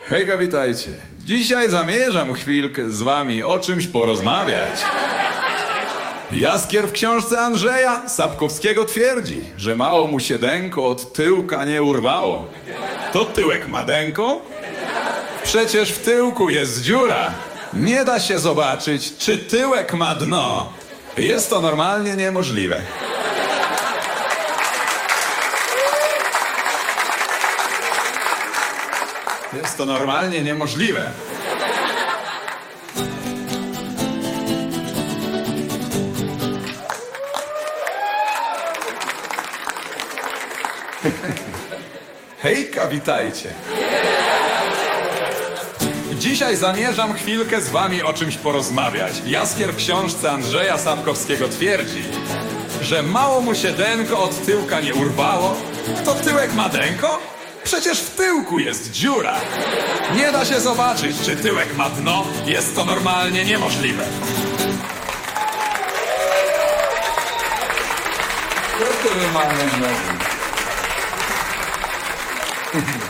Hejka, witajcie. Dzisiaj zamierzam chwilkę z wami o czymś porozmawiać. Jaskier w książce Andrzeja Sapkowskiego twierdzi, że mało mu się dęko od tyłka nie urwało. To tyłek ma dęko? Przecież w tyłku jest dziura. Nie da się zobaczyć, czy tyłek ma dno. Jest to normalnie niemożliwe. Jest to normalnie niemożliwe. Hejka, witajcie. Dzisiaj zamierzam chwilkę z wami o czymś porozmawiać. Jaskier w książce Andrzeja Sapkowskiego twierdzi, że mało mu się dęko od tyłka nie urwało. To tyłek ma dęko? Przecież w tyłku jest dziura. Nie da się zobaczyć, czy tyłek ma dno. Jest to normalnie niemożliwe. Jest to normalne.